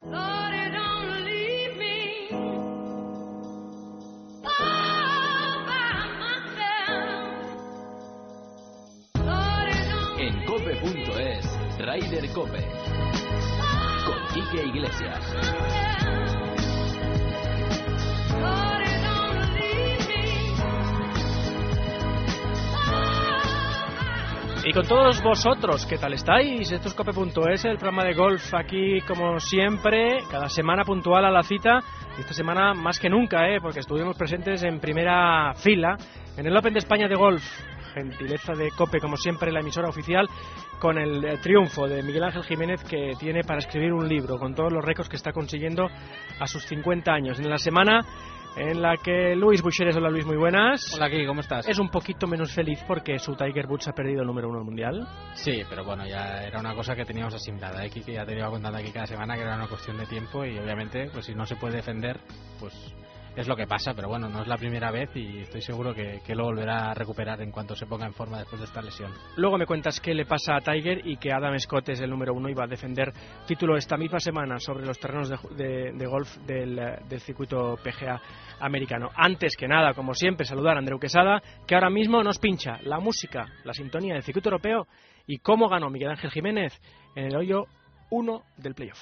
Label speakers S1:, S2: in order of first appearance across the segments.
S1: En cope.es, Ryder Cope, con Quique Iglesias.
S2: Y con todos vosotros, ¿qué tal estáis? Esto es cope.es, el programa de golf aquí como siempre, cada semana puntual a la cita. Y esta semana más que nunca, porque estuvimos presentes en primera fila en el Open de España de golf. Gentileza de Cope, como siempre, la emisora oficial, con el triunfo de Miguel Ángel Jiménez, que tiene para escribir un libro con todos los récords que está consiguiendo a sus 50 años. En la semana en la que Luis Buixeres, hola Luis, muy buenas.
S3: Hola, Kiki, ¿cómo estás?
S2: Es un poquito menos feliz porque su Tiger Woods ha perdido el número 1 mundial.
S3: Sí, pero bueno, ya era una cosa que teníamos asimilada, Kiki, ya te iba contando aquí cada semana que era una cuestión de tiempo y obviamente, pues si no se puede defender, pues es lo que pasa, pero bueno, no es la primera vez y estoy seguro que lo volverá a recuperar en cuanto se ponga en forma después de esta lesión.
S2: Luego me cuentas qué le pasa a Tiger y que Adam Scott es el número 1 y va a defender título esta misma semana sobre los terrenos de golf del circuito PGA americano. Antes que nada, como siempre, saludar a Andreu Quesada, que ahora mismo nos pincha la música, la sintonía del circuito europeo y cómo ganó Miguel Ángel Jiménez en el hoyo 1 del playoff.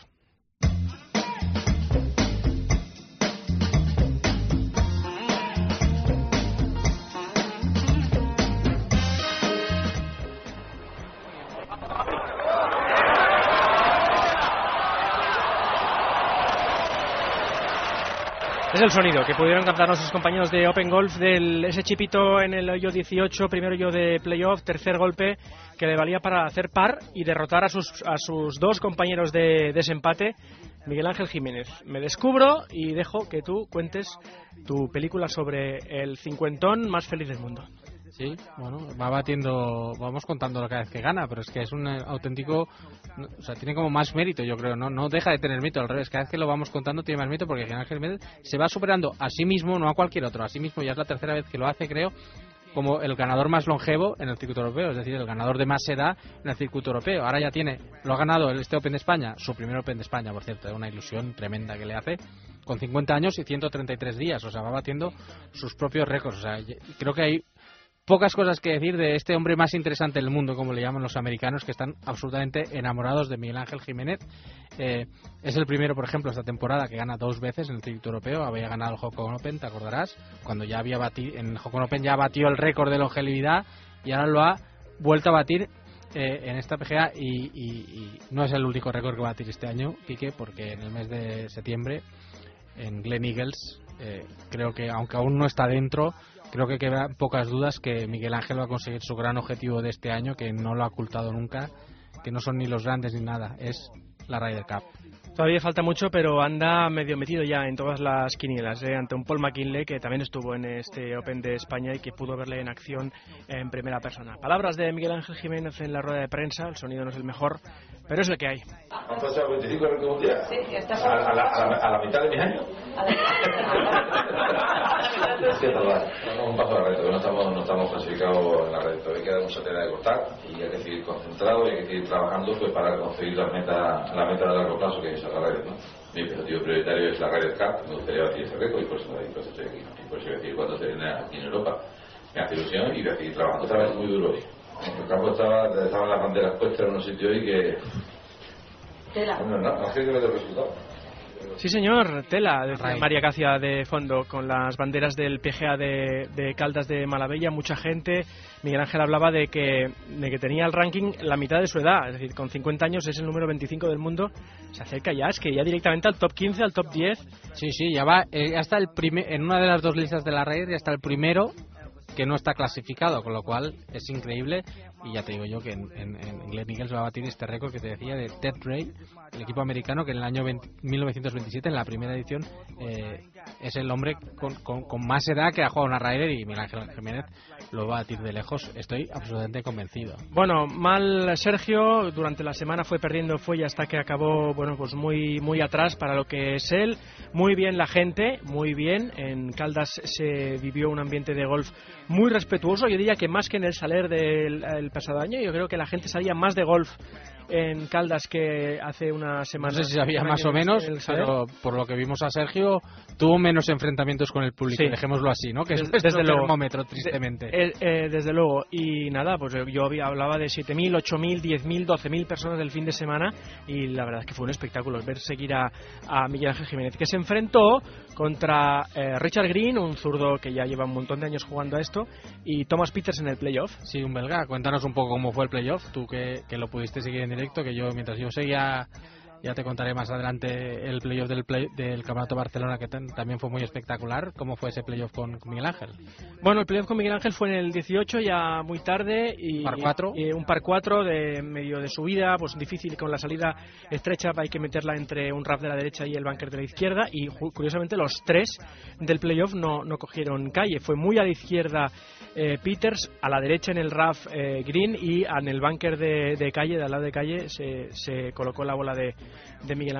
S2: Es el sonido que pudieron cantarnos sus compañeros de Open Golf de ese chipito en el hoyo 18, primer hoyo de playoff, tercer golpe que le valía para hacer par y derrotar a sus dos compañeros de desempate. Miguel Ángel Jiménez, me descubro y dejo que tú cuentes tu película sobre el cincuentón más feliz del mundo.
S3: Sí, bueno, va batiendo, vamos contándolo cada vez que gana, pero es que es un auténtico, o sea, tiene como más mérito, yo creo, no deja de tener mérito, al revés, cada vez que lo vamos contando tiene más mérito porque Ángel Jiménez se va superando a sí mismo, no a cualquier otro, a sí mismo, ya es la tercera vez que lo hace, creo, como el ganador más longevo en el circuito europeo, es decir, el ganador de más edad en el circuito europeo. Ahora ya lo ha ganado este Open de España, su primer Open de España, por cierto, es una ilusión tremenda que le hace, con 50 años y 133 días, o sea, va batiendo sus propios récords, o sea, creo que hay pocas cosas que decir de este hombre más interesante del mundo, como le llaman los americanos, que están absolutamente enamorados de Miguel Ángel Jiménez. Es el primero, por ejemplo, esta temporada que gana 2 veces en el circuito europeo. Había ganado el Hong Kong Open, te acordarás, cuando ya había batido, en el Hong Kong Open ya batió el récord de longevidad y ahora lo ha vuelto a batir en esta PGA y no es el único récord que va a batir este año, Quique, porque en el mes de septiembre en Glen Eagles, creo que aunque aún no está dentro, creo que quedan pocas dudas que Miguel Ángel va a conseguir su gran objetivo de este año, que no lo ha ocultado nunca, que no son ni los grandes ni nada, es la Ryder Cup.
S2: Todavía falta mucho, pero anda medio metido ya en todas las quinielas, ante un Paul McKinley que también estuvo en este Open de España y que pudo verle en acción en primera persona. Palabras de Miguel Ángel Jiménez en la rueda de prensa, el sonido no es el mejor, pero es el que hay.
S4: ¿Han pasado 25 en un día?
S5: Sí, ya está.
S4: ¿A la mitad de mis años? Es que un paso a la red, no estamos clasificados en la red, todavía queda mucha tela de cortar y hay que seguir concentrado y hay que seguir trabajando pues, para conseguir la meta de largo plazo que es la red, ¿no? Mi objetivo prioritario es la Ryder Cup, me gustaría batir ese récord y por eso estoy aquí, y por eso voy a decir cuando se viene aquí en Europa. Me hace ilusión y voy a seguir trabajando, esta vez muy duro hoy. El campo estaban las banderas puestas en un sitio hoy que...
S5: Tela.
S4: No sé qué me da el resultado.
S2: Sí señor, tela, decía María Cacia de fondo, con las banderas del PGA de Caldas de Malavella, mucha gente. Miguel Ángel hablaba de que tenía el ranking la mitad de su edad, es decir, con 50 años es el número 25 del mundo, se acerca ya, es que ya directamente al top 15, al top 10.
S3: Sí, ya va, ya está en una de las dos listas de la red, ya está el primero que no está clasificado, con lo cual es increíble. Y ya te digo yo que en Glen Eagles va a batir este récord que te decía de Ted Ray, el equipo americano que en el año 1927, en la primera edición, es el hombre con más edad que ha jugado una Ryder, y Miguel Ángel Jiménez lo va a batir de lejos, estoy absolutamente convencido.
S2: Bueno, mal Sergio, durante la semana fue perdiendo fuelle hasta que acabó, bueno, pues muy atrás para lo que es él. Muy bien la gente, muy bien. En Caldas se vivió un ambiente de golf muy respetuoso, yo diría que más que en el Saler del pasado año. Yo creo que la gente salía más de golf en Caldas que hace una semana.
S3: No sé si sabía más o menos, pero por lo que vimos a Sergio, tuvo menos enfrentamientos con el público, sí. Dejémoslo así, ¿no? Que es
S2: desde luego,
S3: termómetro, tristemente.
S2: Desde luego. Y nada, pues yo hablaba de 7.000, 8.000, 10.000, 12.000 personas del fin de semana, y la verdad es que fue un espectáculo ver seguir a Miguel Ángel Jiménez, que se enfrentó contra Richard Green, un zurdo que ya lleva un montón de años jugando a esto, y Thomas Pieters en el playoff.
S3: Sí, un belga. Cuéntanos un poco cómo fue el playoff, tú que lo pudiste seguir en directo, que yo mientras yo seguía, ya te contaré más adelante el playoff del Campeonato Barcelona, que también fue muy espectacular. ¿Cómo fue ese playoff con Miguel Ángel?
S2: Bueno, el playoff con Miguel Ángel fue en el 18, ya muy tarde, y
S3: par 4.
S2: Un par 4 de medio de subida, pues difícil, con la salida estrecha, hay que meterla entre un RAF de la derecha y el bunker de la izquierda, y curiosamente los tres del playoff no cogieron calle. Fue muy a la izquierda Peters, a la derecha en el RAF Green, y en el bunker de calle, de al lado de calle, se colocó la bola de Miguel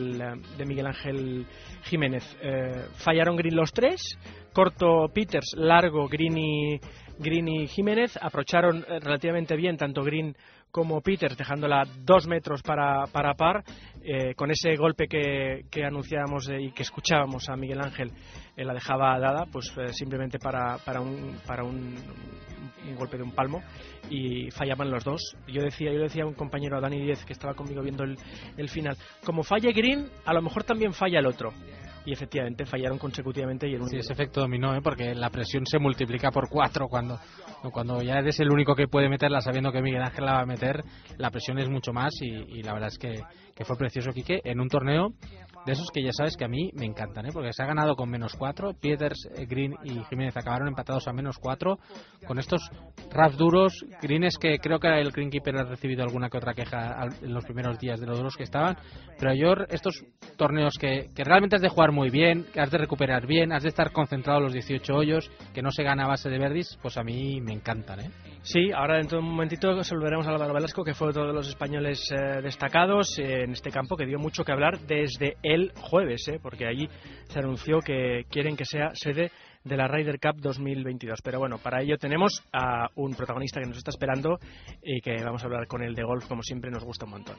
S2: Ángel Jiménez. Fallaron Green los tres, corto Peters, largo Green y Jiménez. Aprovecharon relativamente bien tanto Green como Peters, dejándola 2 metros para par, con ese golpe que anunciábamos y que escuchábamos a Miguel Ángel, la dejaba dada, pues simplemente para un golpe de un palmo, y fallaban los dos. Yo decía a un compañero, a Dani Díez, que estaba conmigo viendo el final, como falle Green, a lo mejor también falla el otro. Y efectivamente fallaron consecutivamente. Sí,
S3: ese efecto dominó, porque la presión se multiplica por 4 cuando ya eres el único que puede meterla, sabiendo que Miguel Ángel la va a meter. La presión es mucho más, y la verdad es que fue precioso, Quique, en un torneo de esos que ya sabes que a mí me encantan, porque se ha ganado con -4. Peters, Green y Jiménez acabaron empatados a -4 con estos raps duros. Green es que creo que el greenkeeper ha recibido alguna que otra queja en los primeros días de los duros que estaban, pero yo estos torneos que realmente has de jugar muy bien, que has de recuperar bien, has de estar concentrado los 18 hoyos, que no se gana a base de verdis, pues a mí me encantan,
S2: Sí, ahora dentro de un momentito saludaremos a Álvaro Velasco, que fue otro de los españoles destacados en este campo, que dio mucho que hablar desde el jueves, porque allí se anunció que quieren que sea sede de la Ryder Cup 2022. Pero bueno, para ello tenemos a un protagonista que nos está esperando y que vamos a hablar con él de golf, como siempre nos gusta un montón.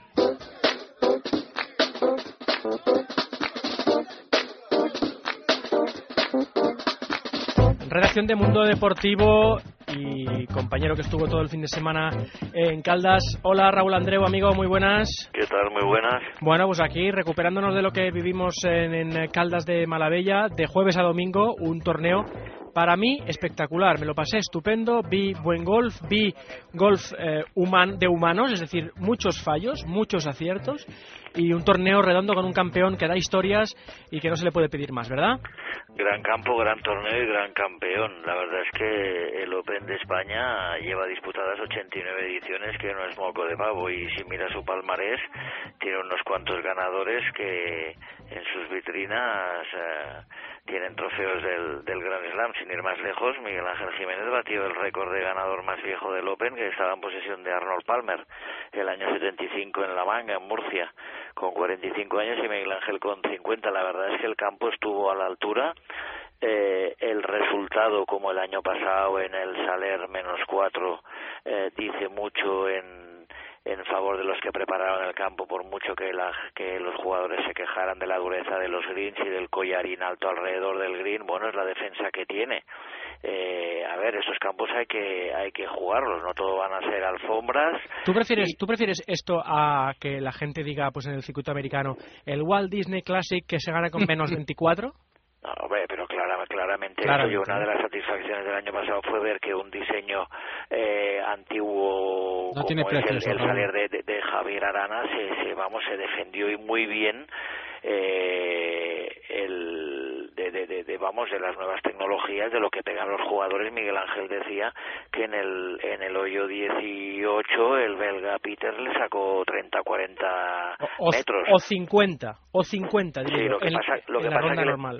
S2: Redacción de Mundo Deportivo y compañero que estuvo todo el fin de semana en Caldas. Hola, Raúl Andreu, amigo, muy buenas.
S6: ¿Qué tal? Muy buenas.
S2: Bueno, pues aquí recuperándonos de lo que vivimos en Caldas de Malabella, de jueves a domingo, un torneo para mí espectacular. Me lo pasé estupendo, vi buen golf, vi golf de humanos, es decir, muchos fallos, muchos aciertos, y un torneo redondo con un campeón que da historias y que no se le puede pedir más, ¿verdad?
S6: Gran campo, gran torneo y gran campeón. La verdad es que el Open de España lleva disputadas 89 ediciones, que no es moco de pavo, y si mira su palmarés, tiene unos cuantos ganadores que en sus vitrinas tienen trofeos del Grand Slam. Sin ir más lejos, Miguel Ángel Jiménez batió el récord de ganador más viejo del Open, que estaba en posesión de Arnold Palmer el año 75 en La Manga, en Murcia, con 45 años, y Miguel Ángel con 50. La verdad es que el campo estuvo a la altura. El resultado, como el año pasado en el Saler -4, dice mucho en favor de los que prepararon el campo, por mucho que los jugadores se quejaran de la dureza de los greens y del collarín alto alrededor del green. Bueno, es la defensa que tiene. A ver, estos campos hay que jugarlos, no todo van a ser alfombras.
S2: ¿Tú prefieres esto a que la gente diga, pues en el circuito americano, el Walt Disney Classic que se gana con -24?
S6: No, hombre, pero claramente eso, y una de las satisfacciones del año pasado fue ver que un diseño antiguo
S3: no
S6: como es el Saler de Javier Arana se defendió, y muy bien, de las nuevas tecnologías, de lo que pegan los jugadores. Miguel Ángel decía que en el hoyo 18 el belga Peter le sacó 30-40 metros.
S2: O 50, diría
S6: sí,
S2: yo, en la ronda normal.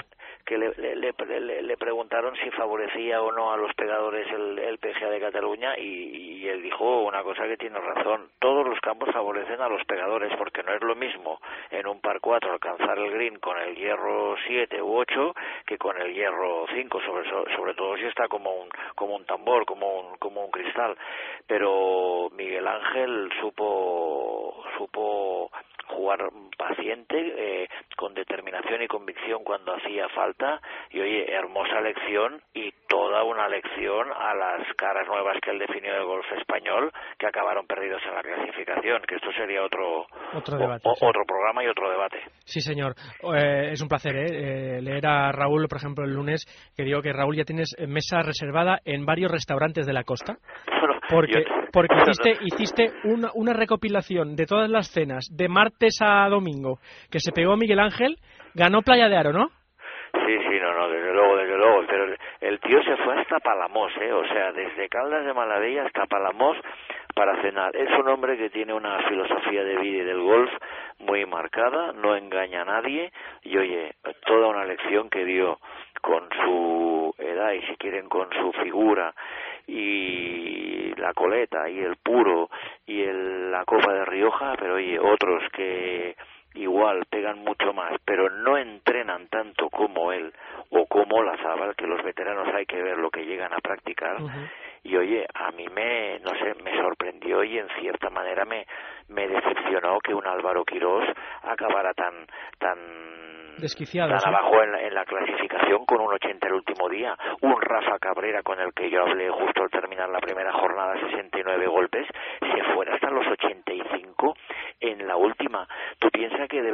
S6: que le preguntaron si favorecía o no a los pegadores el PGA de Cataluña y él dijo una cosa que tiene razón: todos los campos favorecen a los pegadores, porque no es lo mismo en un par 4 alcanzar el green con el hierro 7 u 8 que con el hierro 5, sobre todo si está como un tambor, como un cristal. Pero Miguel Ángel supo jugar paciente, con determinación y convicción cuando hacía falta, y oye, hermosa lección, y toda una lección a las caras nuevas que él definió del golf español, que acabaron perdidos en la clasificación, que esto sería otro debate, otro programa y otro debate.
S2: Sí, señor. Es un placer leer a Raúl, por ejemplo, el lunes, que digo que Raúl ya tienes mesa reservada en varios restaurantes de la costa. Porque hiciste una recopilación de todas las cenas de martes a domingo que se pegó Miguel Ángel. Ganó Playa de Aro, ¿no?
S6: Sí, no, desde luego, pero el tío se fue hasta Palamós, o sea, desde Caldas de Malavella hasta Palamós para cenar. Es un hombre que tiene una filosofía de vida y del golf muy marcada, no engaña a nadie, y oye, toda una lección que dio con su edad y, si quieren, con su figura, y la coleta y el puro y la Copa de Rioja. Pero oye, otros que igual pegan mucho más, pero no entrenan tanto como él o como Olazábal, que los veteranos hay que ver lo que llegan a practicar. Y oye, a mí me sorprendió, y en cierta manera me decepcionó que un Álvaro Quirós acabara tan
S2: desquiciado,
S6: tan abajo en la clasificación, con un 80 el último día. Un Rafa Cabrera, con el que yo hablé justo al terminar la primera jornada, 69 golpes, se fuera hasta los 85 en la última. Tú piensas que de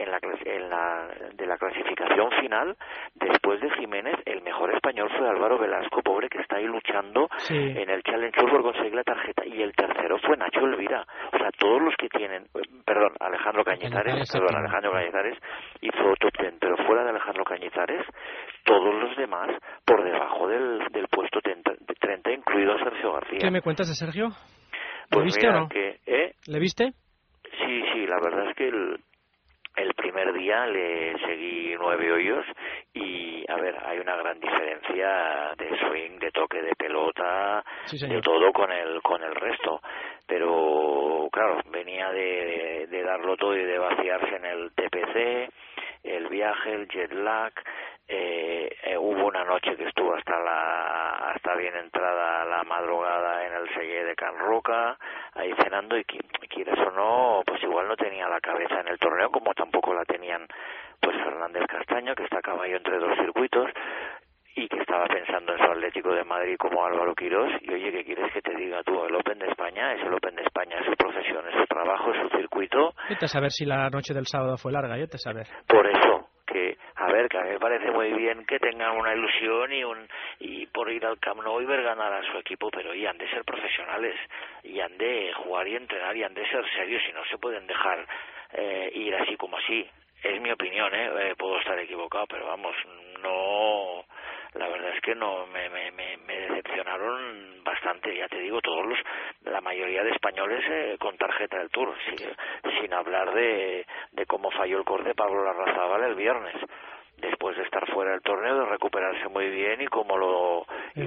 S6: la clasificación final, después de Jiménez, el mejor español fue Álvaro Velasco, pobre, que está ahí luchando en el Challenge Tour por conseguir la tarjeta, y el tercero fue Nacho Elvira. O sea, todos los que tienen, Alejandro Cañizares hizo top 10, pero fuera de Alejandro Cañizares, todos los demás por debajo del puesto 30, incluido Sergio García.
S2: ¿Qué me cuentas de Sergio?
S6: Pues
S2: ¿Le viste
S6: mira,
S2: o no? ¿Le viste?
S6: Sí, la verdad es que el primer día le seguí 9 hoyos, y a ver, hay una gran diferencia de swing, de toque de pelota, de todo con el resto. Pero claro, venía de darlo todo y de vaciarse en el TPC, el viaje, el jet lag. Hubo una noche que estuvo hasta bien entrada la madrugada en el Selle de Can Roca, ahí cenando, y quieras o no, pues igual no tenía la cabeza en el torneo, como tampoco la tenían pues Fernández Castaño, que está a caballo entre dos circuitos, y que estaba pensando en su Atlético de Madrid como Álvaro Quirós. Y oye, ¿qué quieres que te diga tú? El Open de España es el Open de España, es su profesión, es su trabajo, es su circuito.
S2: Vete a saber si la noche del sábado fue larga, vete a saber.
S6: Por eso, que a mí me parece muy bien que tengan una ilusión y por ir al Camp Nou y ver ganar a su equipo, pero y han de ser profesionales, y han de jugar y entrenar, y han de ser serios, y no se pueden dejar ir así como así. Es mi opinión, puedo estar equivocado, pero vamos, no, la verdad es que no, me decepcionaron bastante, ya te digo, la mayoría de españoles con tarjeta del Tour, sin hablar de cómo falló el corte Pablo Larrazábal el viernes, después de estar fuera del torneo, de recuperarse muy bien, y cómo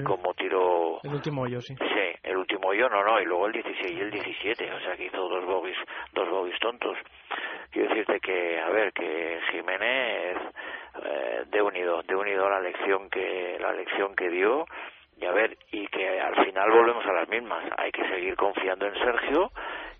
S6: tiró
S2: el último hoyo, sí.
S6: Sí, el último hoyo y luego el 16 y el 17, o sea que hizo dos bogies tontos. Quiero decirte que, a ver, que Jiménez de unido a la lección que dio, y a ver, y que al final volvemos a las mismas. Hay que seguir confiando en Sergio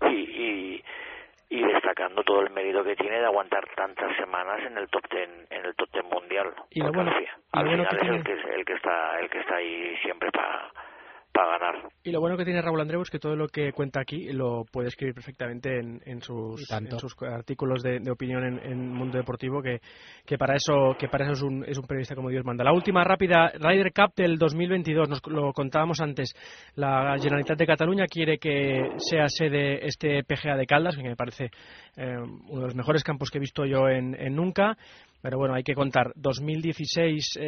S6: y destacando todo el mérito que tiene de aguantar tantas semanas en el top 10 mundial.
S2: Y lo bueno,
S6: al final es el que está ahí siempre para ganar.
S2: Y lo bueno que tiene Raúl Andreu es que todo lo que cuenta aquí lo puede escribir perfectamente en sus artículos de opinión en Mundo Deportivo, que para eso es un periodista como Dios manda. La última rápida, Ryder Cup del 2022, nos lo contábamos antes. La Generalitat de Cataluña quiere que sea sede este PGA de Caldas, que me parece uno de los mejores campos que he visto yo en nunca, pero bueno, hay que contar. 2016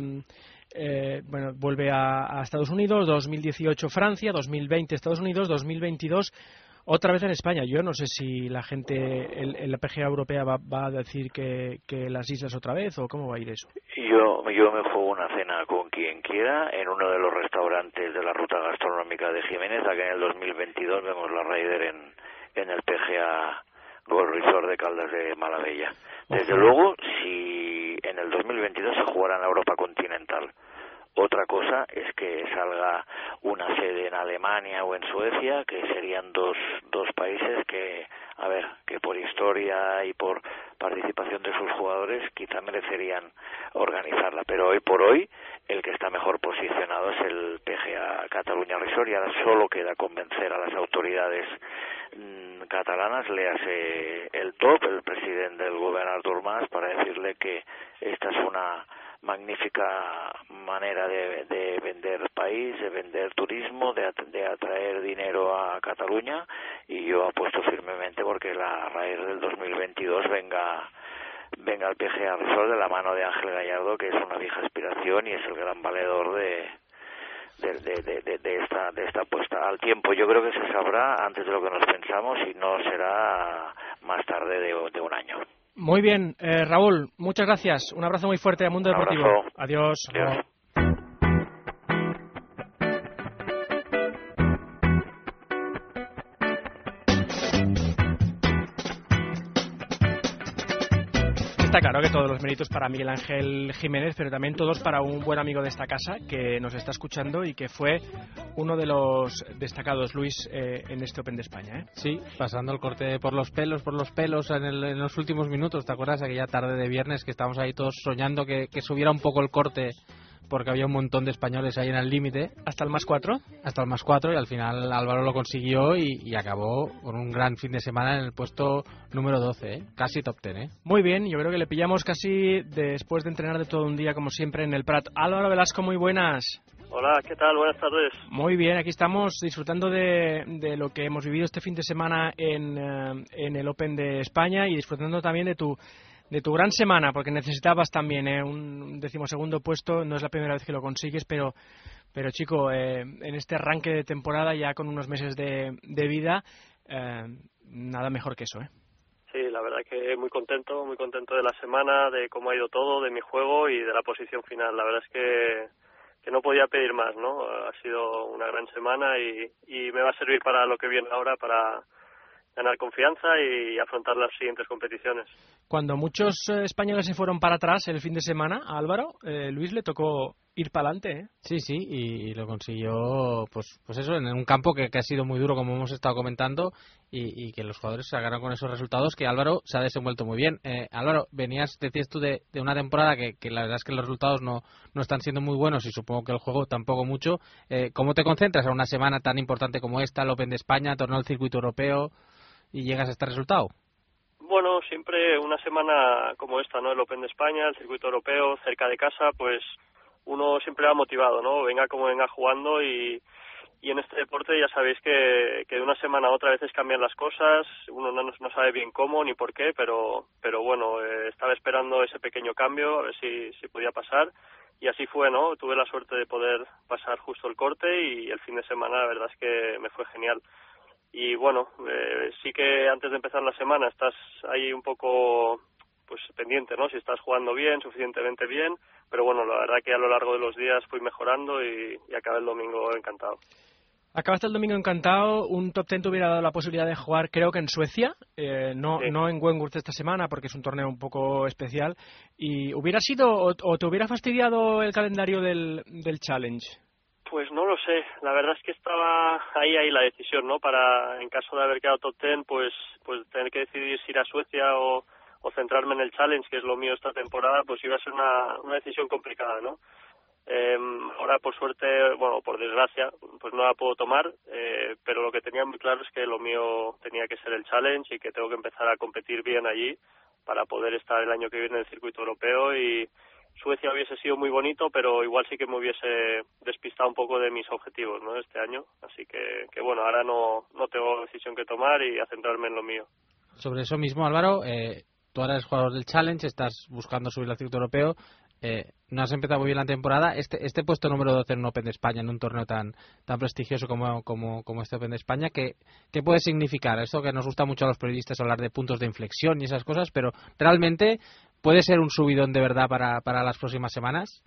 S2: vuelve a Estados Unidos, 2018 Francia, 2020 Estados Unidos, 2022 otra vez en España. Yo no sé si la gente en la PGA europea va a decir que las islas otra vez, o cómo va a ir eso.
S6: Yo yo me juego una cena con quien quiera en uno de los restaurantes de la ruta gastronómica de Jiménez, a que en el 2022 vemos la Ryder en el PGA Golf Resort de Caldas de Malavella. Desde luego, si en el 2022 se jugara en la Europa continental. Otra cosa es que salga una sede en Alemania o en Suecia, que serían dos países que, a ver, que por historia y por participación de sus jugadores quizá merecerían organizarla. Pero hoy por hoy el que está mejor posicionado es el PGA Catalunya Resort, y ahora solo queda convencer a las autoridades catalanas, léase el top, el presidente del Govern Artur Mas, para decirle que esta es una magnífica manera de vender país, de vender turismo, de atraer dinero a Cataluña, y yo apuesto firmemente porque la Ryder del 2022 venga al PGA Resort de la mano de Ángel Gallardo, que es una vieja aspiración y es el gran valedor de esta apuesta al tiempo. Yo creo que se sabrá antes de lo que nos pensamos y no será más tarde de un año.
S2: Muy bien, Raúl, muchas gracias. Un abrazo muy fuerte a Mundo Deportivo. Adiós.
S6: Adiós.
S2: Está claro que todos los méritos para Miguel Ángel Jiménez, pero también todos para un buen amigo de esta casa que nos está escuchando y que fue uno de los destacados, Luis, en este Open de España, ¿eh?
S3: Sí, pasando el corte por los pelos en los últimos minutos. ¿Te acuerdas aquella tarde de viernes que estábamos ahí todos soñando que subiera un poco el corte, porque había un montón de españoles ahí en el límite?
S2: ¿Hasta el +4?
S3: Hasta el +4, y al final Álvaro lo consiguió y acabó con un gran fin de semana en el puesto número 12, ¿eh? Casi top 10, ¿eh?
S2: Muy bien, yo creo que le pillamos casi después de entrenar de todo un día, como siempre, en el Prat. Álvaro Velasco, muy buenas.
S7: Hola, ¿qué tal? Buenas tardes.
S2: Muy bien, aquí estamos disfrutando de lo que hemos vivido este fin de semana en el Open de España, y disfrutando también de tu gran semana, porque necesitabas también un 12º puesto. No es la primera vez que lo consigues, pero chico, en este arranque de temporada, ya con unos meses de vida, nada mejor que eso, ¿eh?
S7: Sí, la verdad que muy contento de la semana, de cómo ha ido todo, de mi juego y de la posición final. La verdad es que no podía pedir más, ¿no? Ha sido una gran semana y me va a servir para lo que viene ahora, para ganar confianza y afrontar las siguientes competiciones.
S2: Cuando muchos españoles se fueron para atrás el fin de semana, a Álvaro, Luis le tocó ir para adelante, ¿eh?
S3: Sí, y lo consiguió, pues eso, en un campo que ha sido muy duro, como hemos estado comentando, y que los jugadores se agarraron con esos resultados, que Álvaro se ha desenvuelto muy bien. Álvaro, decías tú de una temporada que la verdad es que los resultados no están siendo muy buenos, y supongo que el juego tampoco mucho. ¿Cómo te concentras en una semana tan importante como esta, el Open de España, torneo del circuito europeo, y llegas a este resultado?
S7: Bueno, siempre una semana como esta, ¿no? El Open de España, el circuito europeo, cerca de casa, pues uno siempre va motivado, ¿no? Venga como venga jugando, y en este deporte ya sabéis que de una semana a otra a veces cambian las cosas, uno no sabe bien cómo ni por qué, pero bueno, estaba esperando ese pequeño cambio, a ver si podía pasar, y así fue, ¿no? Tuve la suerte de poder pasar justo el corte, y el fin de semana la verdad es que me fue genial. Y bueno, sí que antes de empezar la semana estás ahí un poco pues pendiente, ¿no? Si estás jugando bien, suficientemente bien, pero bueno, la verdad que a lo largo de los días fui mejorando y acabé el domingo encantado.
S2: Acabaste el domingo encantado. Un top 10 te hubiera dado la posibilidad de jugar, creo que en Suecia, no en Wentworth esta semana, porque es un torneo un poco especial. ¿Y hubiera sido o te hubiera fastidiado el calendario del Challenge?
S7: Pues no lo sé, la verdad es que estaba ahí la decisión, ¿no? Para, en caso de haber quedado top 10, pues tener que decidir si ir a Suecia o centrarme en el Challenge, que es lo mío esta temporada, pues iba a ser una decisión complicada, ¿no? Ahora, por suerte, bueno, por desgracia, pues no la puedo tomar, pero lo que tenía muy claro es que lo mío tenía que ser el Challenge y que tengo que empezar a competir bien allí para poder estar el año que viene en el circuito europeo. Y Suecia hubiese sido muy bonito, pero igual sí que me hubiese despistado un poco de mis objetivos, ¿no? Este año, así que bueno, ahora no tengo decisión que tomar y a centrarme en lo mío. Sobre
S3: eso mismo, Álvaro, tú ahora eres jugador del Challenge, estás buscando subir al circuito europeo, no has empezado muy bien la temporada. Este puesto número 12 en un Open de España, en un torneo tan prestigioso como este Open de España, ¿qué puede significar? Esto que nos gusta mucho a los periodistas, hablar de puntos de inflexión y esas cosas, pero realmente ¿puede ser un subidón de verdad para las próximas semanas?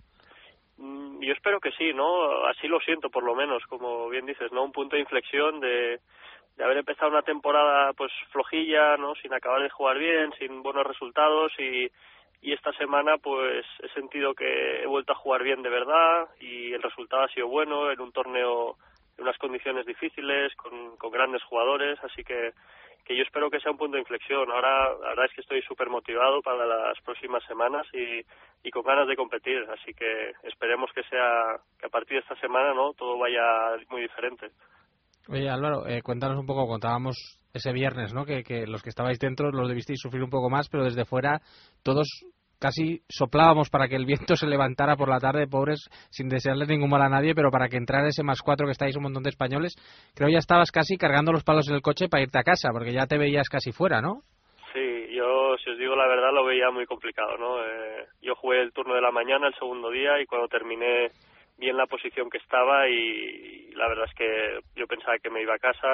S7: Yo espero que sí, ¿no? Así lo siento, por lo menos, como bien dices, ¿no? Un punto de inflexión de haber empezado una temporada pues flojilla, ¿no? Sin acabar de jugar bien, sin buenos resultados y esta semana pues he sentido que he vuelto a jugar bien de verdad y el resultado ha sido bueno en un torneo en unas condiciones difíciles, con grandes jugadores, así que yo espero que sea un punto de inflexión. Ahora la verdad es que estoy súper motivado para las próximas semanas y con ganas de competir, así que esperemos que a partir de esta semana, ¿no? Todo vaya muy diferente.
S3: Oye, Álvaro, cuéntanos un poco, contábamos ese viernes, ¿no? Que los que estabais dentro los debisteis sufrir un poco más, pero desde fuera todos casi soplábamos para que el viento se levantara por la tarde, pobres, sin desearle ningún mal a nadie, pero para que entrara ese +4 que estáis un montón de españoles, creo ya estabas casi cargando los palos en el coche para irte a casa, porque ya te veías casi fuera, ¿no?
S7: Sí, yo, si os digo la verdad, lo veía muy complicado, ¿no? Yo jugué el turno de la mañana, el segundo día, y cuando terminé vi en la posición que estaba y la verdad es que yo pensaba que me iba a casa.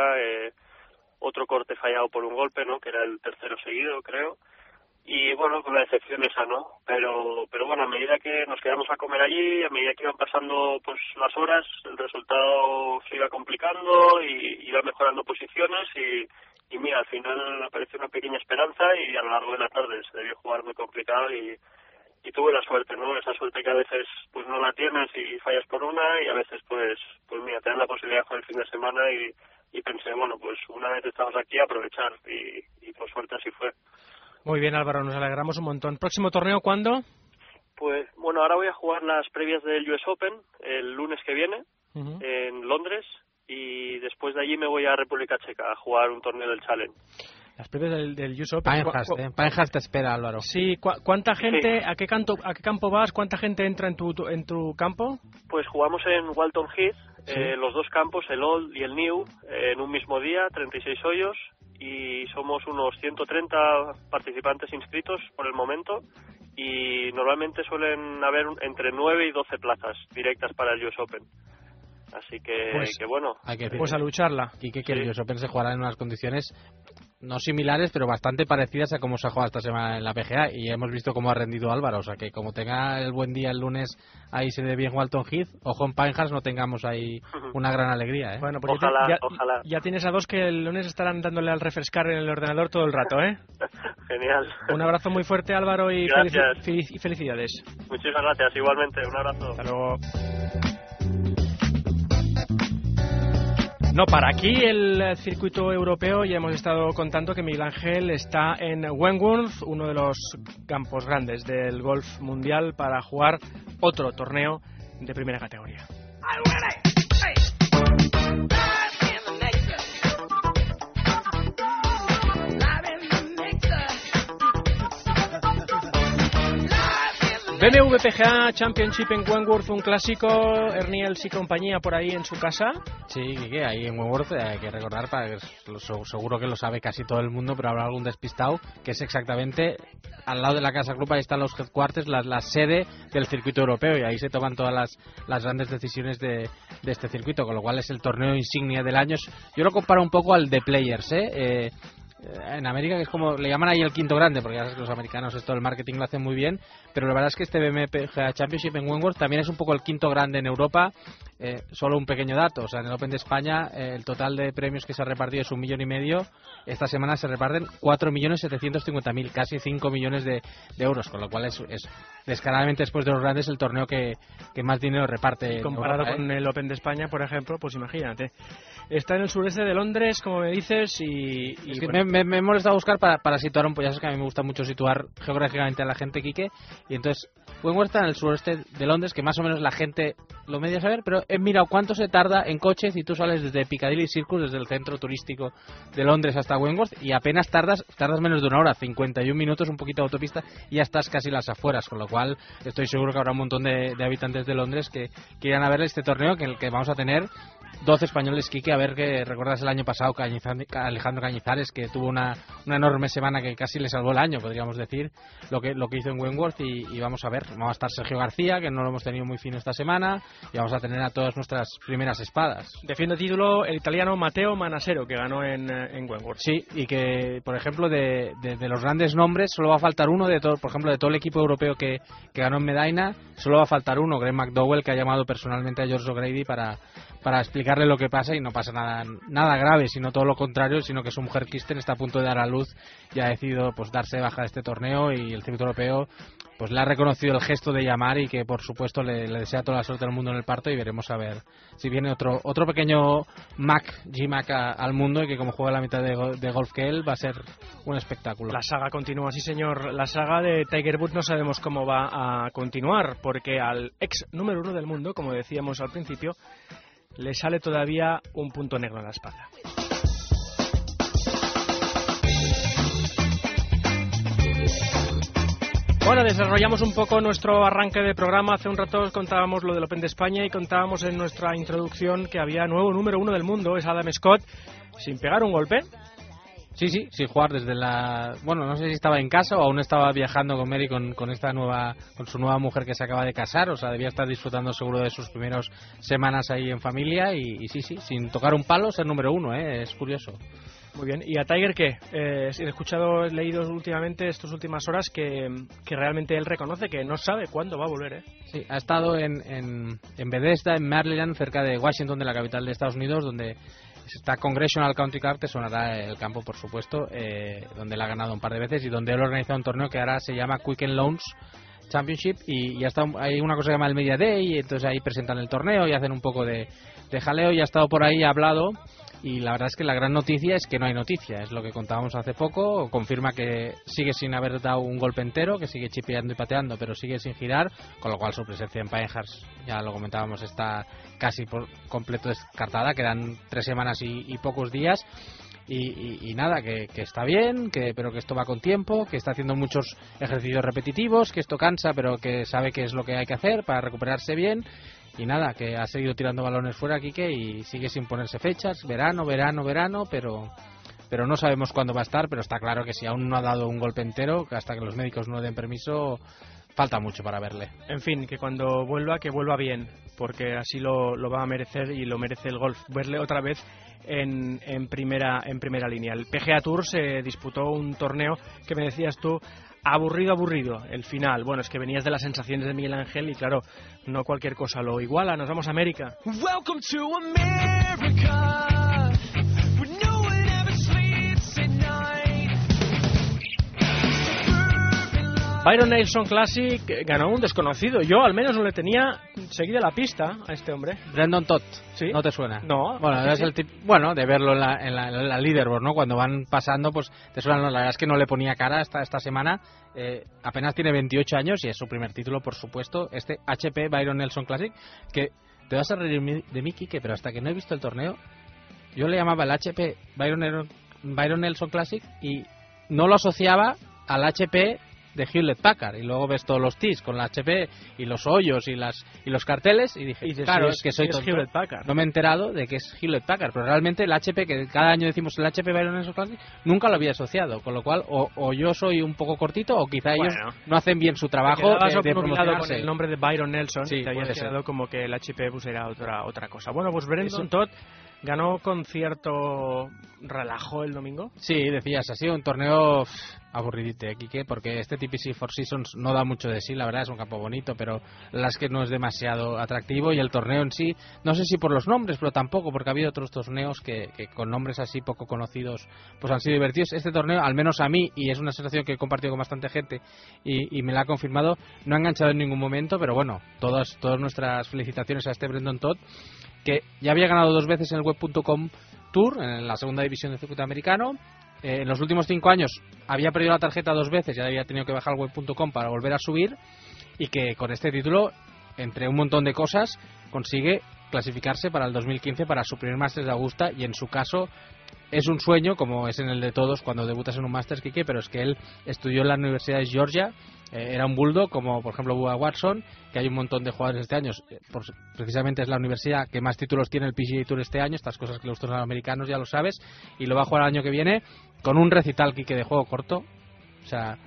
S7: Otro corte fallado por un golpe, ¿no? Que era el tercero seguido, creo. Y bueno, con la decepción esa, ¿no? Pero bueno, a medida que nos quedamos a comer allí, a medida que iban pasando pues las horas, el resultado se iba complicando y iba mejorando posiciones y mira, al final apareció una pequeña esperanza y a lo largo de la tarde se debió jugar muy complicado y tuve la suerte, ¿no? Esa suerte que a veces pues no la tienes y fallas por una y a veces pues mira, te dan la posibilidad de jugar el fin de semana y pensé, bueno, pues una vez estamos aquí, aprovechar y por suerte así fue.
S2: Muy bien, Álvaro, nos alegramos un montón. ¿Próximo torneo cuándo?
S7: Pues bueno, ahora voy a jugar las previas del US Open el lunes que viene en Londres y después de allí me voy a República Checa a jugar un torneo del Challenge.
S2: Las previas del US Open.
S3: Pinehurst te espera, Álvaro.
S2: Sí, ¿cuánta gente,
S7: sí.
S2: ¿A qué campo vas? ¿Cuánta gente entra en tu campo?
S7: Pues jugamos en Walton Heath,
S2: sí.
S7: Los dos campos, el Old y el New, en un mismo día, 36 hoyos. Y somos unos 130 participantes inscritos por el momento y normalmente suelen haber entre 9 y 12 plazas directas para el US Open. Así que, bueno.
S3: Hay que decir,
S2: pues a lucharla.
S3: Y que el US Open se jugará en unas condiciones no similares, pero bastante parecidas a cómo se ha jugado esta semana en la PGA y hemos visto cómo ha rendido Álvaro, o sea que como tenga el buen día el lunes ahí se ve bien Walton Heath, ojo en Pinehurst no tengamos ahí una gran alegría, ¿eh?
S2: Bueno, pues
S7: ojalá.
S2: Ya tienes a dos que el lunes estarán dándole al refrescar en el ordenador todo el rato, ¿eh?
S7: Genial.
S2: Un abrazo muy fuerte, Álvaro, y felicidades.
S7: Muchísimas gracias, igualmente, un abrazo.
S2: Hasta luego. No, para aquí el circuito europeo ya hemos estado contando que Miguel Ángel está en Wentworth, uno de los campos grandes del golf mundial, para jugar otro torneo de primera categoría. BMW PGA Championship en Wentworth, un clásico. Ernie Els y compañía por ahí en su casa.
S3: Sí, que hay en Wentworth, hay que recordar, seguro que lo sabe casi todo el mundo, pero habrá algún despistado, que es exactamente al lado de la Casa Club, ahí están los headquarters, la sede del circuito europeo, y ahí se toman todas las grandes decisiones de este circuito, con lo cual es el torneo insignia del año. Yo lo comparo un poco al The Players, en América, que es como le llaman ahí el quinto grande, porque ya sabes que los americanos esto del marketing lo hacen muy bien, pero la verdad es que este BMW PGA Championship en Wentworth también es un poco el quinto grande en Europa. Solo un pequeño dato, o sea, en el Open de España el total de premios que se ha repartido es 1,5 millones. Esta semana se reparten 4.750.000, casi 5 millones de euros, con lo cual es descaradamente, después de los grandes, el torneo que más dinero reparte.
S2: Comparado
S3: en Europa,
S2: con el Open de España, por ejemplo, pues imagínate. Está en el sureste de Londres, como me dices, y
S3: es que
S2: bueno.
S3: me he molestado a buscar para situar un poco. Ya sabes que a mí me gusta mucho situar geográficamente a la gente, Quique, y entonces Wentworth está en el sureste de Londres, que más o menos la gente lo media saber, pero he mirado cuánto se tarda en coche si tú sales desde Piccadilly Circus, desde el centro turístico de Londres hasta Wentworth, y apenas tardas menos de una hora, 51 minutos, un poquito de autopista, y ya estás casi en las afueras, con lo cual estoy seguro que habrá un montón de habitantes de Londres que irán a ver este torneo, que en el que vamos a tener 12 españoles, Quique. A ver, que recuerdas el año pasado Alejandro Cañizares, que tuvo una enorme semana que casi le salvó el año, podríamos decir, lo que hizo en Wentworth, y vamos a ver, vamos a estar Sergio García, que no lo hemos tenido muy fino esta semana, y vamos a tener a todas nuestras primeras espadas.
S2: Defiende título el italiano Matteo Manassero, que ganó en Wentworth.
S3: Sí, y que, por ejemplo, de los grandes nombres, solo va a faltar uno, por ejemplo, de todo el equipo europeo que ganó en Medina, solo va a faltar uno, Greg McDowell, que ha llamado personalmente a George O'Grady para explicarle lo que pasa, y no pasa nada grave, sino todo lo contrario, sino que su mujer Kirsten está a punto de dar a luz y ha decidido pues darse de baja de este torneo, y el circuito europeo pues le ha reconocido el gesto de llamar, y que por supuesto le desea toda la suerte del mundo en el parto, y veremos a ver si viene otro pequeño G-Mac al mundo, y que como juega la mitad de golf que él, va a ser un espectáculo.
S2: La saga continúa, sí señor. La saga de Tiger Woods no sabemos cómo va a continuar, porque al ex número 1 del mundo, como decíamos al principio, le sale todavía un punto negro en la espalda. Bueno, desarrollamos un poco nuestro arranque de programa. Hace un rato contábamos lo del Open de España, y contábamos en nuestra introducción que había nuevo número 1 del mundo, es Adam Scott, sin pegar un golpe.
S3: Sí, sin jugar desde bueno, no sé si estaba en casa o aún estaba viajando con Mary con su nueva mujer que se acaba de casar, o sea, debía estar disfrutando seguro de sus primeras semanas ahí en familia, y sí, sin tocar un palo, ser número 1, es curioso.
S2: Muy bien, ¿y a Tiger qué? He leído últimamente, estas últimas horas, que realmente él reconoce que no sabe cuándo va a volver,
S3: Sí, ha estado en Bethesda, en Maryland, cerca de Washington, de la capital de Estados Unidos, donde está Congressional Country Club, te sonará el campo, por supuesto, donde él ha ganado un par de veces, y donde él ha organizado un torneo que ahora se llama Quicken Loans Championship, y hay una cosa que se llama el Media Day, y entonces ahí presentan el torneo y hacen un poco de jaleo, y ha estado por ahí, ha hablado. Y la verdad es que la gran noticia es que no hay noticia, es lo que contábamos hace poco. Confirma que sigue sin haber dado un golpe entero, que sigue chipeando y pateando, pero sigue sin girar, con lo cual su presencia en Pinehurst, ya lo comentábamos, está casi por completo descartada. Quedan 3 semanas y pocos días. Y nada, que está bien, pero que esto va con tiempo, que está haciendo muchos ejercicios repetitivos, que esto cansa, pero que sabe qué es lo que hay que hacer para recuperarse bien. Y nada, que ha seguido tirando balones fuera, Quique, y sigue sin ponerse fechas, verano, pero no sabemos cuándo va a estar. Pero está claro que si aún no ha dado un golpe entero, que hasta que los médicos no den permiso, falta mucho para verle. En fin, que cuando vuelva, que vuelva bien, porque así lo va a merecer, y lo merece el golf, verle otra vez en primera línea. El PGA Tour se disputó un torneo que me decías tú, aburrido, el final. Bueno, es que venías de las sensaciones de Miguel Ángel, y claro, no cualquier cosa lo iguala. Nos vamos a América. Welcome to America. Byron Nelson Classic ganó un desconocido. Yo al menos no le tenía seguida la pista a este hombre. Brendan Todd. ¿Sí? ¿No te suena? No. Bueno, es el bueno, de verlo en la leaderboard, ¿no? Cuando van pasando, pues te suena. La verdad es que no le ponía cara esta semana. Apenas tiene 28 años y es su primer título, por supuesto. Este HP Byron Nelson Classic, que te vas a reír de mí, Quique, pero hasta que no he visto el torneo, yo le llamaba el HP Byron Nelson Classic y no lo asociaba al HP de Hewlett Packard, y luego ves todos los tees con la HP y los hoyos y los carteles, y dije, claro, es que soy tonto, Hewlett Packard. No me he enterado de que es Hewlett Packard, pero realmente el HP, que cada año decimos el HP Byron Nelson Classic, nunca lo había asociado, con lo cual o yo soy un poco cortito, o quizá ellos no hacen bien su trabajo de promocionarse. Con el nombre de Byron Nelson, sí, te habías quedado como que el HP pues era otra cosa. Bueno, pues Brendan Todd ganó con cierto relajo el domingo. Sí, decías, ha sido un torneo aburridito, Quique, porque este TPC Four Seasons no da mucho de sí, la verdad, es un campo bonito, pero la es que no es demasiado atractivo, y el torneo en sí, no sé si por los nombres, pero tampoco, porque ha habido otros torneos que con nombres así poco conocidos pues han sido divertidos. Este torneo, al menos a mí, y es una sensación que he compartido con bastante gente y me la ha confirmado, no ha enganchado en ningún momento, pero bueno, todas nuestras felicitaciones a este Brendan Todd, que ya había ganado 2 veces en el Web.com Tour, en la segunda división del circuito americano. En los últimos 5 años había perdido la tarjeta 2 veces, ya había tenido que bajar al Web.com para volver a subir, y que con este título, entre un montón de cosas, consigue clasificarse para el 2015 para su primer Masters de Augusta, y en su caso es un sueño, como es en el de todos cuando debutas en un Masters, Quique, pero es que él estudió en la Universidad de Georgia, era un bulldog, como por ejemplo Bubba Watson, que hay un montón de jugadores este año, precisamente es la universidad que más títulos tiene el PGA Tour este año, estas cosas que le gustan a los americanos, ya lo sabes, y lo va a jugar el año que viene con un recital, Quique, de juego corto, o sea,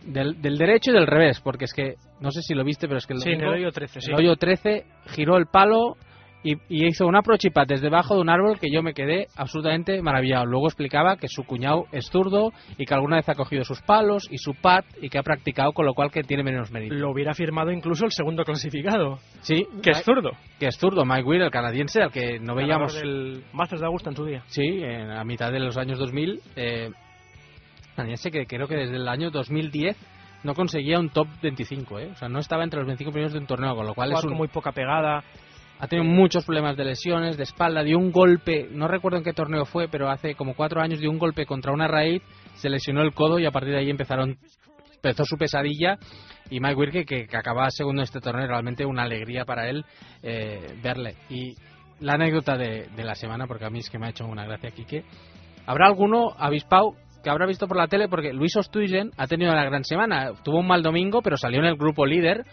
S3: del derecho y del revés, porque es que, no sé si lo viste, pero es que
S2: Sí, en el hoyo 13, sí.
S3: El hoyo 13 giró el palo y hizo un approach y putt desde debajo de un árbol que yo me quedé absolutamente maravillado. Luego explicaba que su cuñado es zurdo y que alguna vez ha cogido sus palos y su putt y que ha practicado, con lo cual que tiene menos mérito.
S2: Lo hubiera firmado incluso el segundo clasificado.
S3: Sí,
S2: Que es zurdo.
S3: Que es zurdo, Mike Weir, el canadiense, al que no veíamos...
S2: el Masters de Augusta en su día.
S3: Sí, a mitad de los años 2000, canadiense que creo que desde el año 2010 no conseguía un top 25, o sea, no estaba entre los 25 primeros de un torneo, con lo cual es
S2: con muy poca pegada.
S3: Ha tenido muchos problemas de lesiones, de espalda, dio un golpe, no recuerdo en qué torneo fue, pero hace como 4 años dio un golpe contra una raíz, se lesionó el codo y a partir de ahí empezó su pesadilla. Y Mike Weir, que acababa segundo en este torneo, realmente una alegría para él verle. Y la anécdota de la semana, porque a mí es que me ha hecho una gracia, Quique, habrá alguno avispado que habrá visto por la tele, porque Luis Oosthuizen ha tenido una gran semana, tuvo un mal domingo, pero salió en el grupo líder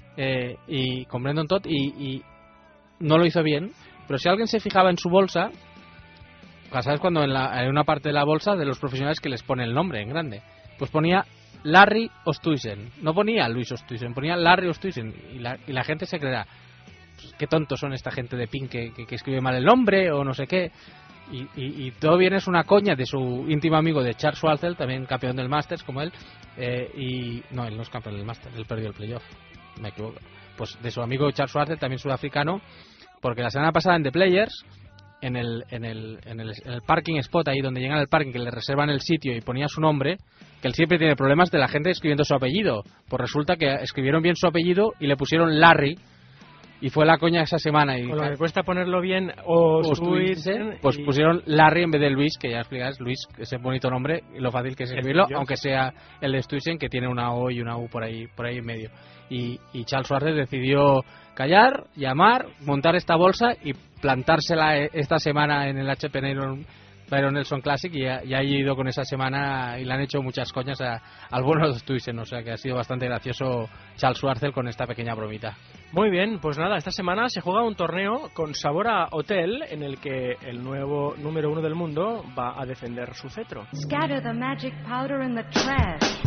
S3: y con Brendan Todd y no lo hizo bien, pero si alguien se fijaba en su bolsa, ¿sabes cuando en una parte de la bolsa de los profesionales que les pone el nombre en grande? Pues ponía Larry Oosthuizen, no ponía Luis Oosthuizen, ponía Larry Oosthuizen y la gente se creerá, pues, qué tontos son esta gente de PIN que escribe mal el nombre o no sé qué, y todo bien es una coña de su íntimo amigo de Charles Schwartzel, también campeón del Masters como él, no, él no es campeón del Masters, él perdió el playoff, me equivoco. Pues de su amigo Charles Schwartzel, también sudafricano, porque la semana pasada en The Players, en el parking spot, ahí donde llegan al parking, que le reservan el sitio y ponía su nombre, que él siempre tiene problemas de la gente escribiendo su apellido, pues resulta que escribieron bien su apellido y le pusieron Larry, y fue la coña esa semana. Y
S2: con lo que cuesta ponerlo bien, Oosthuizen,
S3: pues pusieron Larry en vez de Luis, que ya explicas, Luis, ese bonito nombre, y lo fácil que es escribirlo, aunque sea el de Oosthuizen, que tiene una O y una U por ahí en medio. Y Charles Schwartzel decidió callar, llamar, montar esta bolsa y plantársela esta semana en el HP Byron Nelson Classic, y ha ido con esa semana y le han hecho muchas coñas al bueno de Oosthuizen, o sea que ha sido bastante gracioso Charles Schwartzel con esta pequeña bromita.
S2: Muy bien, pues nada, esta semana se juega un torneo con sabor a hotel en el que el nuevo número 1 del mundo va a defender su cetro.
S5: Scatter the magic powder in the trash.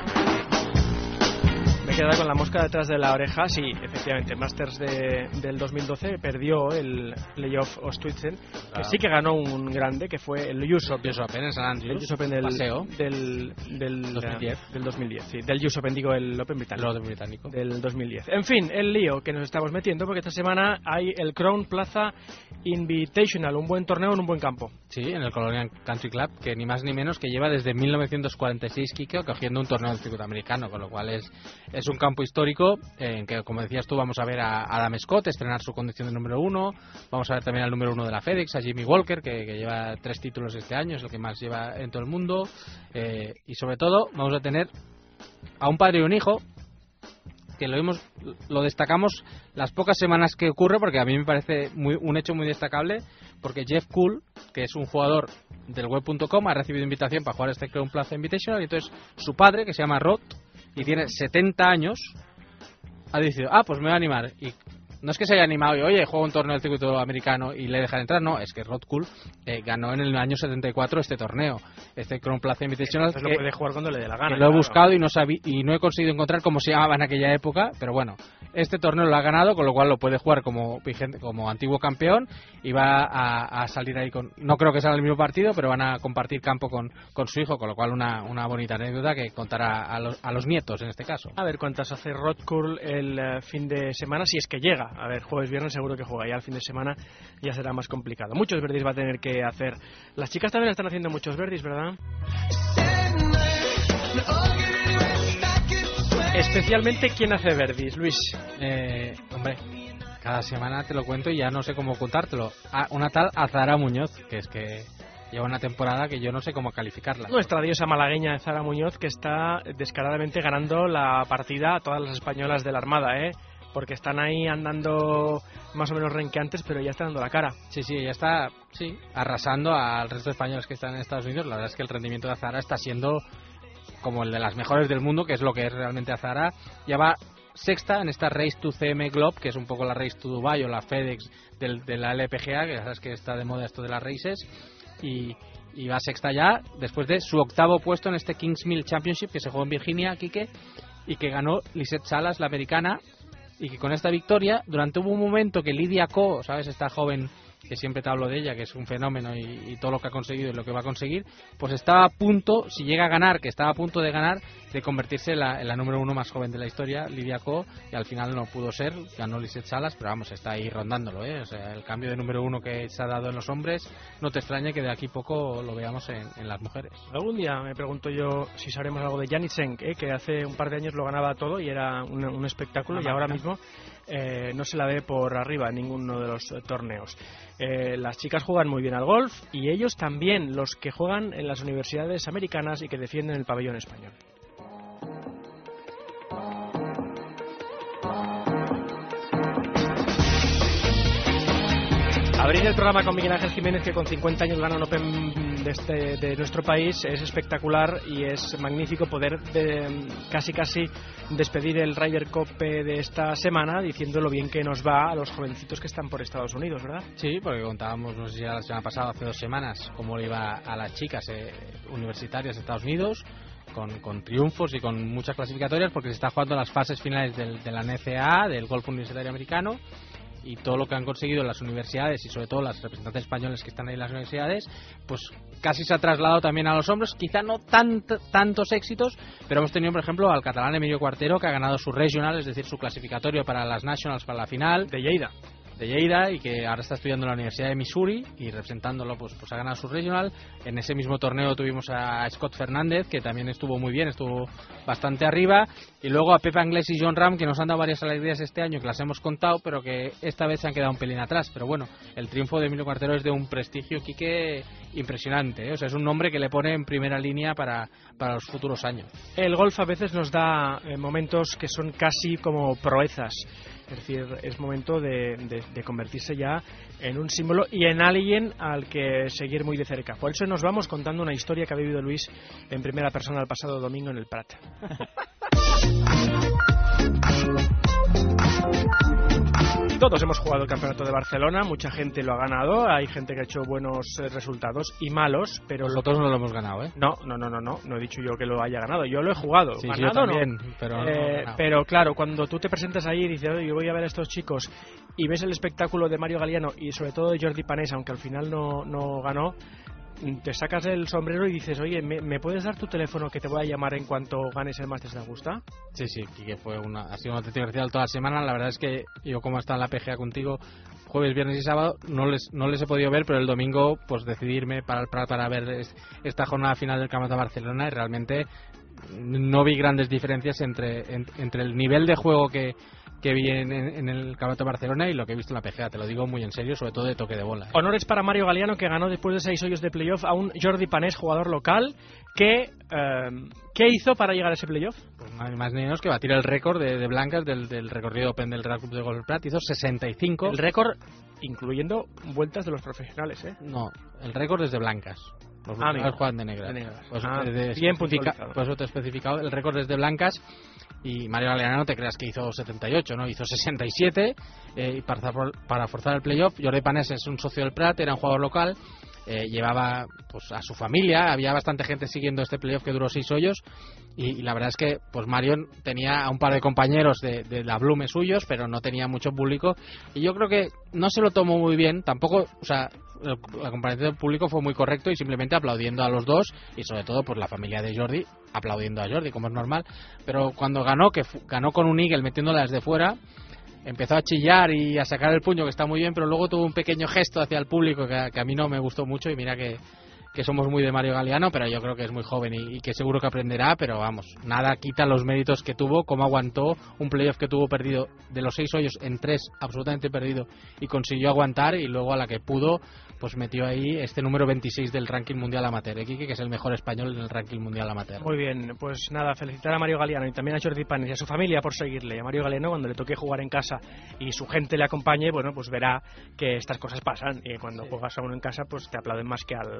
S2: Me he quedado con la mosca detrás de la oreja. Sí, efectivamente, Masters del 2012 perdió el playoff Oosthuizen, que sí que ganó un grande, que fue el US Open.
S3: US Open en San Andrews.
S2: El US Open del
S3: 2010.
S2: Del 2010, sí. Del US Open, digo, el Open británico.
S3: El Open británico.
S2: Del 2010. En fin, el lío que nos estamos metiendo, porque esta semana hay el Crown Plaza Invitational, un buen torneo en un buen campo.
S3: Sí, en el Colonial Country Club, que ni más ni menos que lleva desde 1946, Kike, cogiendo un torneo del circuito americano, con lo cual es un campo histórico en que, como decías tú, vamos a ver a Adam Scott estrenar su condición de número 1, vamos a ver también al número 1 de la FedEx, a Jimmy Walker, que lleva 3 títulos este año, es el que más lleva en todo el mundo, y sobre todo vamos a tener a un padre y un hijo, que lo destacamos las pocas semanas que ocurre, porque a mí me parece un hecho muy destacable, porque Jeff Kuhl, que es un jugador del web.com, ha recibido invitación para jugar este Crown Plaza Invitational, y entonces su padre, que se llama Rod y tiene 70 años, ha decidido, pues me voy a animar. Y no es que se haya animado y, oye, juego un torneo del circuito americano y le dejan entrar, no, es que Rod Kuhl ganó en el año 74 este torneo, este Crown Plaza Invitational.
S2: Entonces lo puede jugar cuando le dé la gana.
S3: Lo he buscado y no he conseguido encontrar cómo se llamaba en aquella época, pero bueno, este torneo lo ha ganado, con lo cual lo puede jugar como antiguo campeón, y va a salir ahí no creo que sea el mismo partido, pero van a compartir campo con su hijo, con lo cual una bonita anécdota que contará a los nietos en este caso.
S2: A ver cuántas hace Rod Kuhl el fin de semana, si es que llega. A ver, jueves, viernes seguro que juega, ya el fin de semana ya será más complicado. Muchos birdies va a tener que hacer. Las chicas también están haciendo muchos birdies, ¿verdad? Especialmente, ¿quién hace birdies, Luis?
S3: Hombre, cada semana te lo cuento y ya no sé cómo contártelo. Una tal Azahara Muñoz, que es que lleva una temporada que yo no sé cómo calificarla.
S2: Nuestra diosa malagueña Azahara Muñoz, que está descaradamente ganando la partida a todas las españolas de la Armada, porque están ahí andando más o menos renqueantes, pero ya está dando la cara.
S3: Sí, ya está arrasando al resto de españoles que están en Estados Unidos. La verdad es que el rendimiento de Azahara está siendo como el de las mejores del mundo, que es lo que es realmente Azahara. Ya va sexta en esta Race to CM Globe, que es un poco la Race to Dubai o la FedEx de la LPGA, que ya sabes que está de moda esto de las races, y y va sexta ya, después de su octavo puesto en este Kingsmill Championship que se jugó en Virginia, Quique, y que ganó Lisette Salas, la americana, y que con esta victoria, durante un momento que Lydia Ko, ¿sabes?, esta joven que siempre te hablo de ella, que es un fenómeno y todo lo que ha conseguido y lo que va a conseguir, pues estaba a punto, si llega a ganar, que estaba a punto de ganar, de convertirse en la número 1 más joven de la historia, Lydia Ko, y al final no pudo ser, ganó Lisette Salas, pero vamos, está ahí rondándolo, o sea, el cambio de número 1 que se ha dado en los hombres, no te extrañe que de aquí poco lo veamos en las mujeres.
S2: Algún día me pregunto yo si sabremos algo de Jannik Senk, que hace un par de años lo ganaba todo y era un espectáculo, y ahora mismo no se la ve por arriba en ninguno de los torneos. Las chicas juegan muy bien al golf y ellos también, los que juegan en las universidades americanas y que defienden el pabellón español. Abrir el programa con Miguel Ángel Jiménez, que con 50 años gana un Open de nuestro país. Es espectacular y es magnífico poder casi despedir el Ryder Cup de esta semana diciendo lo bien que nos va a los jovencitos que están por Estados Unidos, ¿verdad?
S3: Sí, porque contábamos, no sé si la semana pasada, hace 2 semanas, cómo le iba a las chicas universitarias de Estados Unidos, con triunfos y con muchas clasificatorias, porque se está jugando las fases finales de la NCAA, del golf universitario americano, y todo lo que han conseguido en las universidades y sobre todo las representantes españoles que están ahí en las universidades, pues casi se ha trasladado también a los hombros, quizá no tantos éxitos, pero hemos tenido por ejemplo al catalán Emilio Cuartero, que ha ganado su regional, es decir, su clasificatorio para las nationals, para la final
S2: de Lleida,
S3: y que ahora está estudiando en la Universidad de Missouri y representándolo pues ha ganado su regional. En ese mismo torneo tuvimos a Scott Fernández, que también estuvo muy bien, estuvo bastante arriba, y luego a Pepa Anglés y John Ram, que nos han dado varias alegrías este año, que las hemos contado, pero que esta vez se han quedado un pelín atrás. Pero bueno, el triunfo de Emilio Cuartero es de un prestigio, Quique, impresionante, o sea, es un nombre que le pone en primera línea para los futuros años.
S2: El golf a veces nos da momentos que son casi como proezas. Es decir, es momento de convertirse ya en un símbolo y en alguien al que seguir muy de cerca. Por eso nos vamos contando una historia que ha vivido Luis en primera persona el pasado domingo en el Prat. Todos hemos jugado el Campeonato de Barcelona, mucha gente lo ha ganado, hay gente que ha hecho buenos resultados y malos, pero
S3: nosotros no lo hemos ganado, ¿eh?
S2: No he dicho yo que lo haya ganado, yo lo he jugado.
S3: Sí,
S2: ganado,
S3: yo también,
S2: no.
S3: Pero
S2: claro, cuando tú te presentas ahí y dices, oye, yo voy a ver a estos chicos, y ves el espectáculo de Mario Galiano y sobre todo de Jordi Panés, aunque al final no ganó, te sacas el sombrero y dices, oye, ¿me puedes dar tu teléfono que te voy a llamar en cuanto ganes el Masters de Augusta?
S3: Sí, que ha sido una auténtica recital toda la semana. La verdad es que yo, como está en la PGA contigo, jueves, viernes y sábado, no les he podido ver, pero el domingo pues decidirme para ver esta jornada final del Campeonato de Barcelona, y realmente no vi grandes diferencias entre el nivel de juego que vi en el Campeonato de Barcelona y lo que he visto en la PGA, te lo digo muy en serio, sobre todo de toque de bola.
S2: Honores para Mario Galiano, que ganó después de 6 hoyos de playoff a un Jordi Panés, jugador local, que ¿qué hizo para llegar a ese playoff?
S3: Pues más ni menos que batir el récord de blancas del recorrido Open del Real Club de Golf Prat. Hizo 65.
S2: El récord incluyendo vueltas de los profesionales, ¿eh?
S3: No, el récord es de blancas. Los juegan de negras.
S2: Bien puntualizado.
S3: Por eso te he especificado, el récord es de blancas. Y Mario Galiano, no te creas que hizo 78, ¿no? Hizo 67 y para forzar el playoff. Jordi Panés es un socio del Prat, era un jugador local, llevaba pues a su familia, había bastante gente siguiendo este playoff que duró 6 hoyos, y la verdad es que pues Mario tenía a un par de compañeros de la Blume suyos, pero no tenía mucho público, y yo creo que no se lo tomó muy bien, tampoco, o sea, la comparación del público fue muy correcto y simplemente aplaudiendo a los dos, y sobre todo pues la familia de Jordi aplaudiendo a Jordi, como es normal. Pero cuando ganó con un eagle metiéndola desde fuera, empezó a chillar y a sacar el puño, que está muy bien, pero luego tuvo un pequeño gesto hacia el público que a mí no me gustó mucho, y mira que somos muy de Mario Galiano, pero yo creo que es muy joven y que seguro que aprenderá, pero vamos, nada quita los méritos que tuvo, cómo aguantó un playoff que tuvo perdido de los 6 hoyos en 3, absolutamente perdido, y consiguió aguantar, y luego a la que pudo pues metió ahí este número 26 del ranking mundial amateur, Quique, que es el mejor español en el ranking mundial amateur.
S2: Muy bien, pues nada, felicitar a Mario Galiano y también a Jordi Panés y a su familia por seguirle. A Mario Galiano, cuando le toque jugar en casa y su gente le acompañe, bueno, pues verá que estas cosas pasan, y cuando juegas a uno en casa pues te aplauden más que al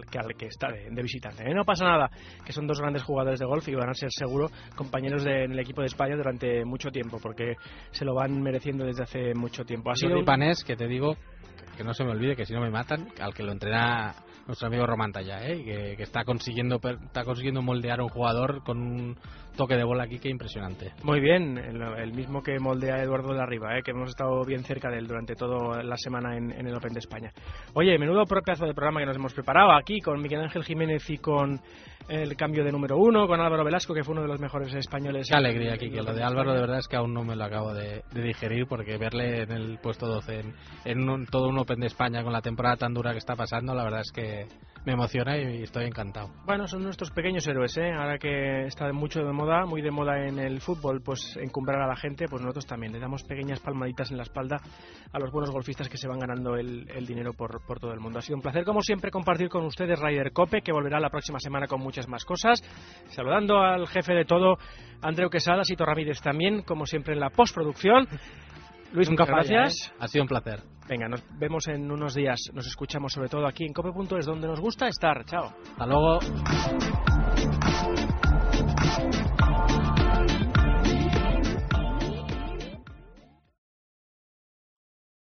S2: que está de visitante. No pasa nada, que son dos grandes jugadores de golf y van a ser seguro compañeros en el equipo de España durante mucho tiempo, porque se lo van mereciendo desde hace mucho tiempo. Ha sido
S3: Panés, que te digo, que no se me olvide, que si no me matan, al que lo entrena nuestro amigo Román Tallá, que está consiguiendo moldear a un jugador con un toque de bola aquí que impresionante.
S2: Muy bien, el mismo que moldea a Eduardo de Arriba, que hemos estado bien cerca de él durante toda la semana en el Open de España. Oye, menudo pedazo de programa que nos hemos preparado aquí con Miguel Ángel Jiménez y con el cambio de número 1, con Álvaro Velasco, que fue uno de los mejores españoles.
S3: Qué alegría aquí, que lo de Álvaro de verdad es que aún no me lo acabo de digerir, porque verle en el puesto 12 en todo un Open de España con la temporada tan dura que está pasando, la verdad es que me emociona y estoy encantado.
S2: Bueno, son nuestros pequeños héroes, ahora que está mucho de moda, muy de moda en el fútbol, pues encumbrar a la gente, pues nosotros también le damos pequeñas palmaditas en la espalda a los buenos golfistas que se van ganando el dinero por todo el mundo. Ha sido un placer, como siempre, compartir con ustedes Ryder Cope, que volverá la próxima semana con muchas más cosas. Saludando al jefe de todo, Andreu Quesada, Sito Ramírez también, como siempre en la postproducción. Luis, muchas gracias.
S3: Ha sido un placer.
S2: Venga, nos vemos en unos días. Nos escuchamos sobre todo aquí en Cope.es, donde nos gusta estar. Chao.
S3: Hasta luego.